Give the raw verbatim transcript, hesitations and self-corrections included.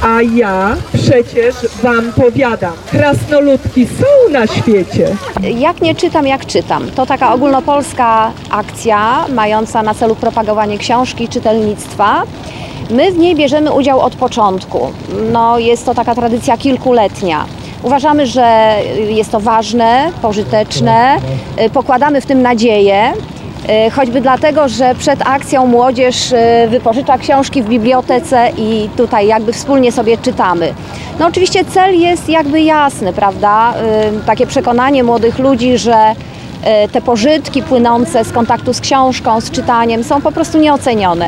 A ja przecież wam powiadam, krasnoludki są na świecie. Jak nie czytam, jak czytam. To taka ogólnopolska akcja mająca na celu propagowanie książki i czytelnictwa. My w niej bierzemy udział od początku. No, jest to taka tradycja kilkuletnia. Uważamy, że jest to ważne, pożyteczne, pokładamy w tym nadzieję, choćby dlatego, że przed akcją młodzież wypożycza książki w bibliotece i tutaj jakby wspólnie sobie czytamy. No oczywiście cel jest jakby jasny, prawda? Takie przekonanie młodych ludzi, że te pożytki płynące z kontaktu z książką, z czytaniem są po prostu nieocenione.